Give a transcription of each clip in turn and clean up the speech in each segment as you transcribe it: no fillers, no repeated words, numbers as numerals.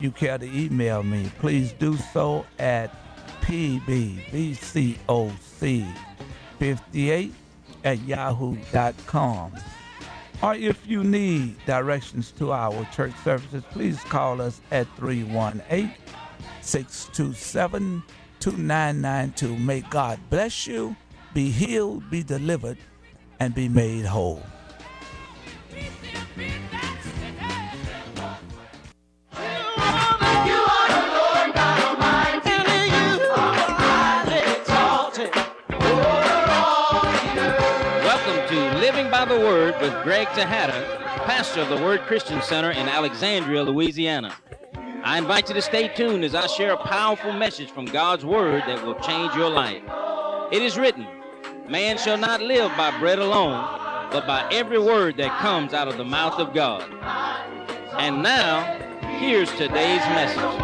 you care to email me, please do so at pbbcoc58 at yahoo.com. Or if you need directions to our church services, please call us at 318-627-2992. May God bless you, be healed, be delivered, and be made whole. Welcome to Living by the Word with Greg Tejada, pastor of the Word Christian Center in Alexandria, Louisiana. I invite you to stay tuned as I share a powerful message from God's Word that will change your life. It is written, man shall not live by bread alone, but by every word that comes out of the mouth of God. And now, here's today's message.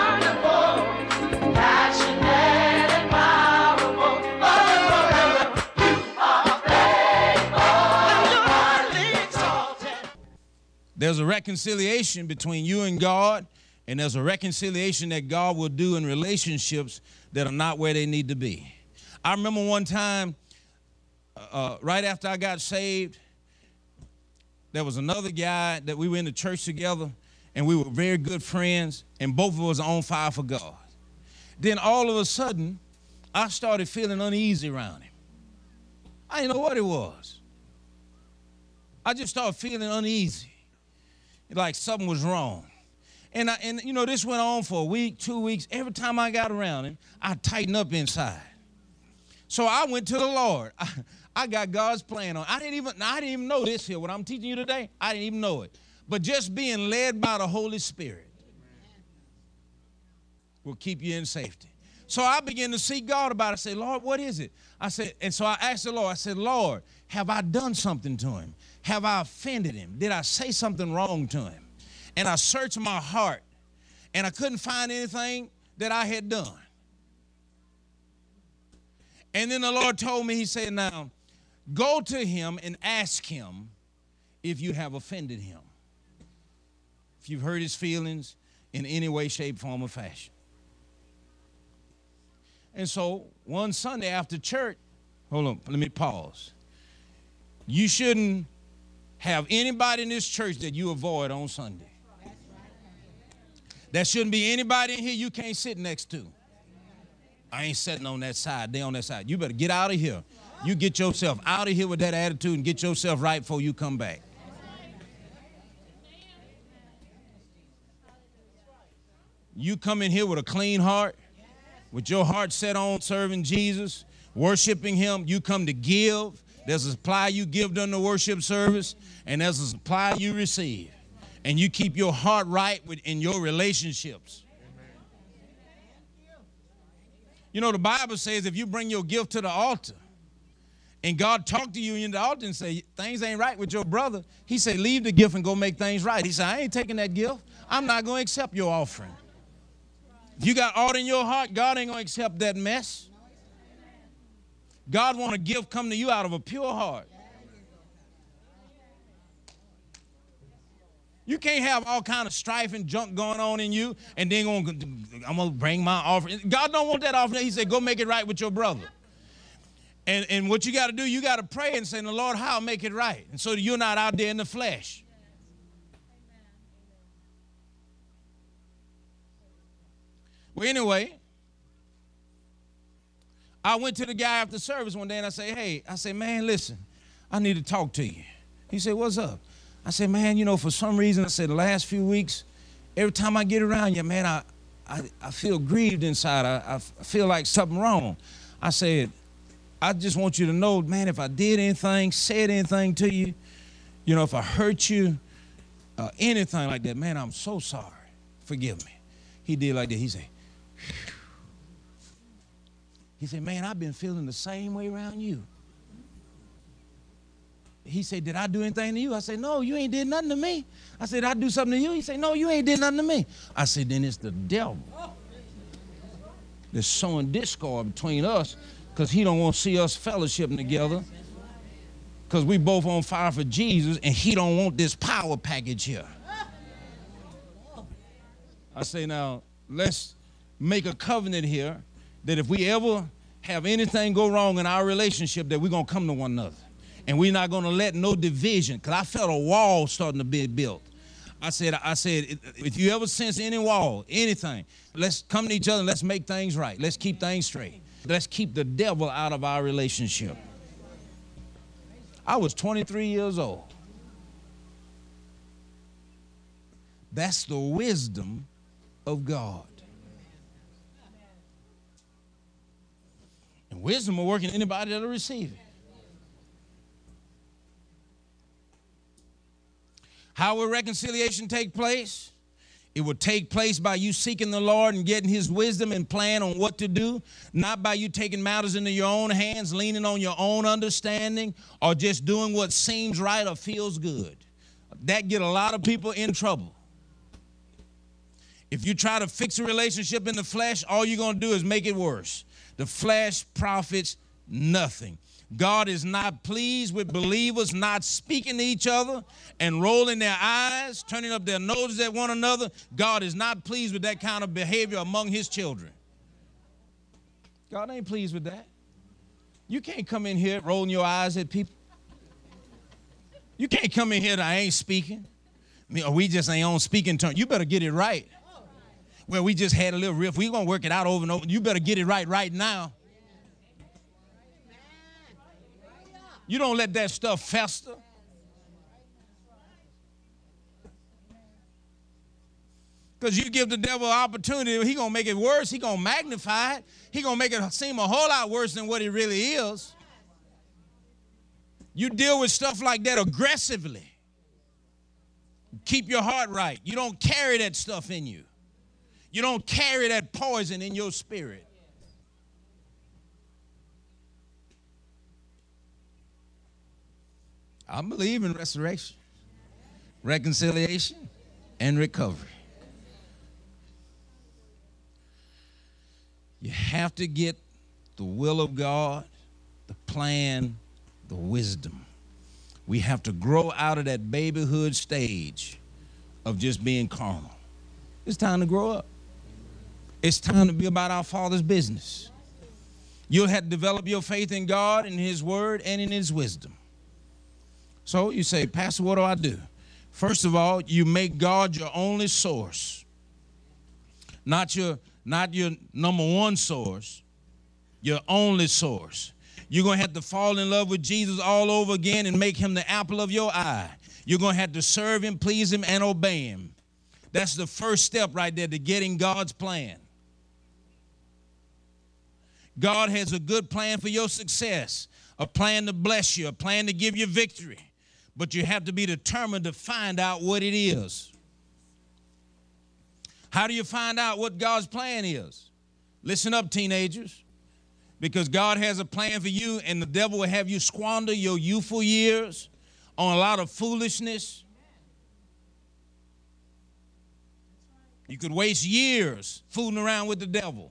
There's a reconciliation between you and God, and there's a reconciliation that God will do in relationships that are not where they need to be. I remember one time, right after I got saved, there was another guy that we were in the church together, and we were very good friends, and both of us on fire for God. Then all of a sudden, I started feeling uneasy around him. I didn't know what it was. I just started feeling uneasy, like something was wrong. And you know, this went on for a week, 2 weeks. Every time I got around him, I tightened up inside. So I went to the Lord. I got God's plan on. I didn't even know this here. What I'm teaching you today, I didn't even know it. But just being led by the Holy Spirit will keep you in safety. So I began to seek God about it. I said, Lord, what is it? I said, and so I asked the Lord, I said, Lord, have I done something to him? Have I offended him? Did I say something wrong to him? And I searched my heart, and I couldn't find anything that I had done. And then the Lord told me, he said, now, go to him and ask him if you have offended him, if you've hurt his feelings in any way, shape, form, or fashion. And so one Sunday after church, hold on, let me pause. You shouldn't have anybody in this church that you avoid on Sunday. There shouldn't be anybody in here you can't sit next to. I ain't sitting on that side. They on that side. You better get out of here. You get yourself out of here with that attitude and get yourself right before you come back. You come in here with a clean heart, with your heart set on serving Jesus, worshiping him. You come to give. There's a supply you give during the worship service, and there's a supply you receive. And you keep your heart right in your relationships. You know, the Bible says if you bring your gift to the altar and God talk to you in the altar and say, things ain't right with your brother, he said, leave the gift and go make things right. He said, I ain't taking that gift. I'm not going to accept your offering. If you got art in your heart, God ain't going to accept that mess. God want a gift come to you out of a pure heart. You can't have all kind of strife and junk going on in you and then I'm going to bring my offering. God don't want that offering. He said, go make it right with your brother. And what you got to do, you got to pray and say, the Lord, how make it right? And so that you're not out there in the flesh. Well, anyway, I went to the guy after service one day and I said, man, listen, I need to talk to you. He said, what's up? I said, man, you know, for some reason, I said, the last few weeks, every time I get around you, man, I feel grieved inside. I feel like something wrong. I said, I just want you to know, man, if I did anything, said anything to you, you know, if I hurt you, anything like that, man, I'm so sorry. Forgive me. He did like that. He said, man, I've been feeling the same way around you. He said, did I do anything to you? I said, no, you ain't did nothing to me. I said, I do something to you? He said, no, you ain't did nothing to me. I said, then it's the devil that's sowing discord between us because he don't want to see us fellowshipping together because we both on fire for Jesus and he don't want this power package here. I say, now, let's make a covenant here that if we ever have anything go wrong in our relationship, that we're going to come to one another. And we're not going to let no division, because I felt a wall starting to be built. I said, if you ever sense any wall, anything, let's come to each other and let's make things right. Let's keep things straight. Let's keep the devil out of our relationship. I was 23 years old. That's the wisdom of God. And wisdom will work in anybody that'll receive it. How will reconciliation take place? It will take place by you seeking the Lord and getting his wisdom and plan on what to do, not by you taking matters into your own hands, leaning on your own understanding, or just doing what seems right or feels good. That get a lot of people in trouble. If you try to fix a relationship in the flesh, all you're going to do is make it worse. The flesh profits nothing. God is not pleased with believers not speaking to each other and rolling their eyes, turning up their noses at one another. God is not pleased with that kind of behavior among his children. God ain't pleased with that. You can't come in here rolling your eyes at people. You can't come in here that I ain't speaking. Or we just ain't on speaking terms. You better get it right. Well, we just had a little riff. We're going to work it out over and over. You better get it right now. You don't let that stuff fester. Because you give the devil an opportunity, he's going to make it worse. He's going to magnify it. He's going to make it seem a whole lot worse than what it really is. You deal with stuff like that aggressively. Keep your heart right. You don't carry that stuff in you. You don't carry that poison in your spirit. I believe in restoration, reconciliation, and recovery. You have to get the will of God, the plan, the wisdom. We have to grow out of that babyhood stage of just being carnal. It's time to grow up. It's time to be about our Father's business. You'll have to develop your faith in God, in his word, and in his wisdom. So you say, Pastor, what do I do? First of all, you make God your only source. Not your number one source, your only source. You're going to have to fall in love with Jesus all over again and make him the apple of your eye. You're going to have to serve him, please him, and obey him. That's the first step right there to getting God's plan. God has a good plan for your success, a plan to bless you, a plan to give you victory. But you have to be determined to find out what it is. How do you find out what God's plan is? Listen up, teenagers, because God has a plan for you, and the devil will have you squander your youthful years on a lot of foolishness. You could waste years fooling around with the devil.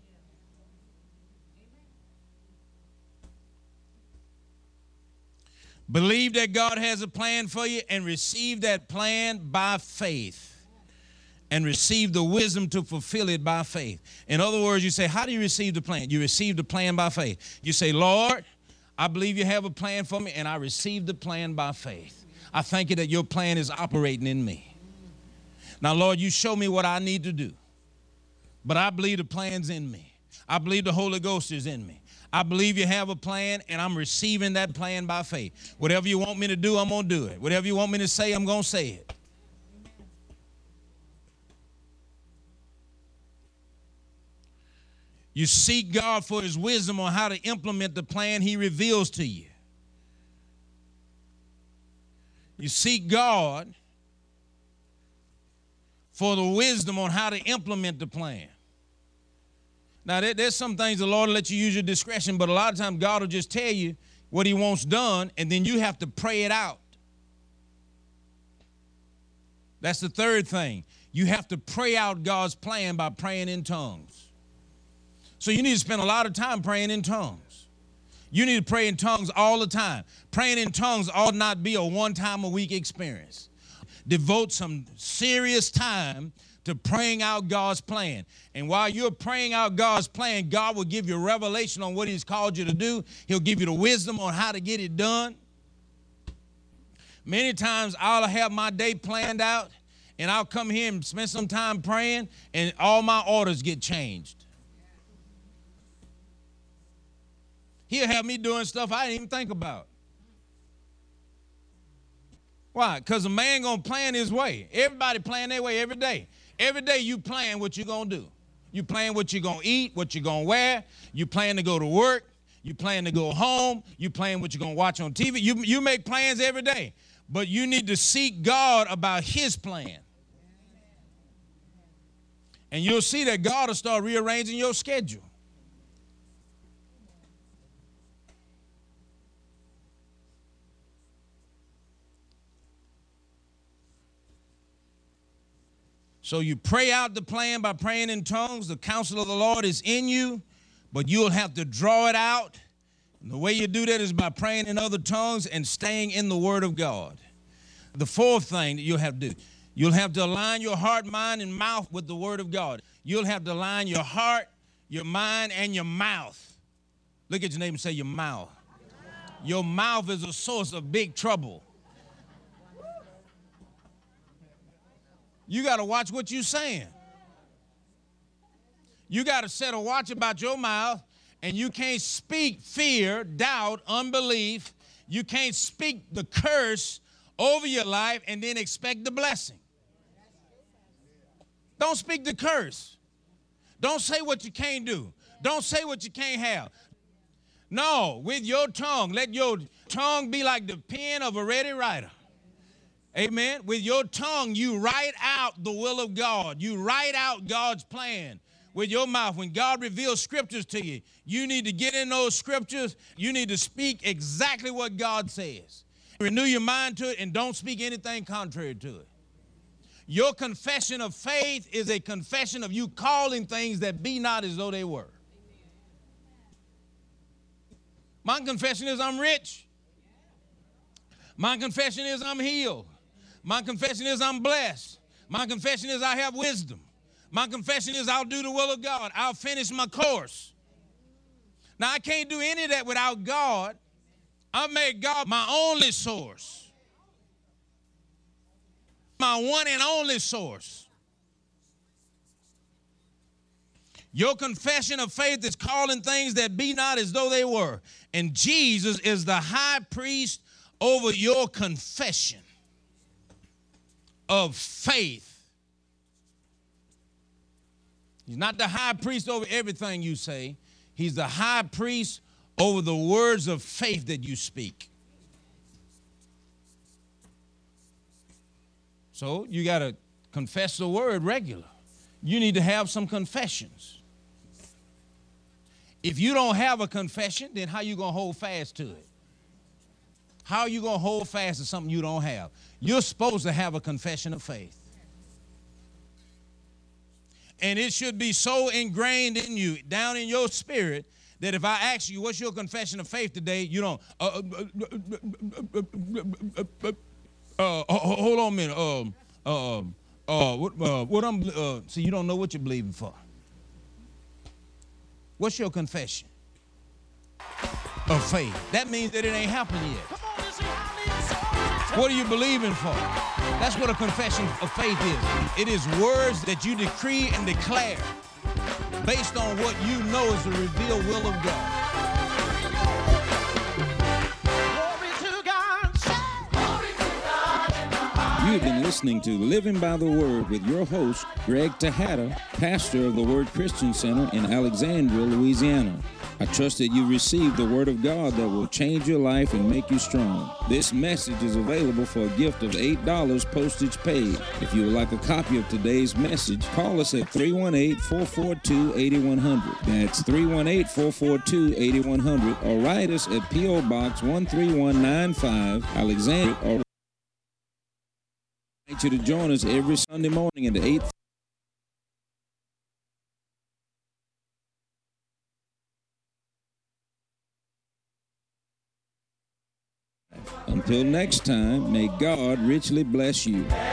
Believe that God has a plan for you and receive that plan by faith and receive the wisdom to fulfill it by faith. In other words, you say, how do you receive the plan? You receive the plan by faith. You say, Lord, I believe you have a plan for me, and I receive the plan by faith. I thank you that your plan is operating in me. Now, Lord, you show me what I need to do, but I believe the plan's in me. I believe the Holy Ghost is in me. I believe you have a plan, and I'm receiving that plan by faith. Whatever you want me to do, I'm going to do it. Whatever you want me to say, I'm going to say it. You seek God for his wisdom on how to implement the plan he reveals to you. You seek God for the wisdom on how to implement the plan. Now, there's some things the Lord will let you use your discretion, but a lot of times God will just tell you what he wants done, and then you have to pray it out. That's the third thing. You have to pray out God's plan by praying in tongues. So you need to spend a lot of time praying in tongues. You need to pray in tongues all the time. Praying in tongues ought not be a one-time-a-week experience. Devote some serious time to praying out God's plan. And while you're praying out God's plan, God will give you revelation on what he's called you to do. He'll give you the wisdom on how to get it done. Many times I'll have my day planned out, and I'll come here and spend some time praying, and all my orders get changed. He'll have me doing stuff I didn't even think about. Why? Because a man going to plan his way. Everybody plan their way every day. Every day you plan what you're going to do. You plan what you're going to eat, what you're going to wear. You plan to go to work. You plan to go home. You plan what you're going to watch on TV. You make plans every day. But you need to seek God about his plan. And you'll see that God will start rearranging your schedule. So you pray out the plan by praying in tongues. The counsel of the Lord is in you, but you'll have to draw it out. And the way you do that is by praying in other tongues and staying in the Word of God. The fourth thing that you'll have to do, you'll have to align your heart, mind, and mouth with the Word of God. You'll have to align your heart, your mind, and your mouth. Look at your neighbor and say, your mouth. Your mouth is a source of big trouble. You got to watch what you're saying. You got to set a watch about your mouth, and you can't speak fear, doubt, unbelief. You can't speak the curse over your life and then expect the blessing. Don't speak the curse. Don't say what you can't do. Don't say what you can't have. No, with your tongue, let your tongue be like the pen of a ready writer. Amen. With your tongue, you write out the will of God. You write out God's plan with your mouth. When God reveals scriptures to you, you need to get in those scriptures. You need to speak exactly what God says. Renew your mind to it and don't speak anything contrary to it. Your confession of faith is a confession of you calling things that be not as though they were. My confession is I'm rich. My confession is I'm healed. My confession is I'm blessed. My confession is I have wisdom. My confession is I'll do the will of God. I'll finish my course. Now, I can't do any of that without God. I've made God my only source. My one and only source. Your confession of faith is calling things that be not as though they were. And Jesus is the high priest over your confession of faith. He's not the high priest over everything you say. He's the high priest over the words of faith that you speak. So you got to confess the word regular. You need to have some confessions. If you don't have a confession, then how you going to hold fast to it? How are you going to hold fast to something you don't have? You're supposed to have a confession of faith. And it should be so ingrained in you, down in your spirit, that if I ask you, what's your confession of faith today, you don't, hold on a minute. So you don't know what you're believing for. What's your confession of faith? That means that it ain't happened yet. What are you believing for? That's what a confession of faith is. It is words that you decree and declare based on what you know is the revealed will of God. You've been listening to Living by the Word with your host, Greg Tejada, pastor of the Word Christian Center in Alexandria, Louisiana. I trust that you received the Word of God that will change your life and make you strong. This message is available for a gift of $8 postage paid. If you would like a copy of today's message, call us at 318-442-8100. That's 318-442-8100, or write us at P.O. Box 13195, Alexandria. I invite you to join us every Sunday morning at 8. Until next time, may God richly bless you.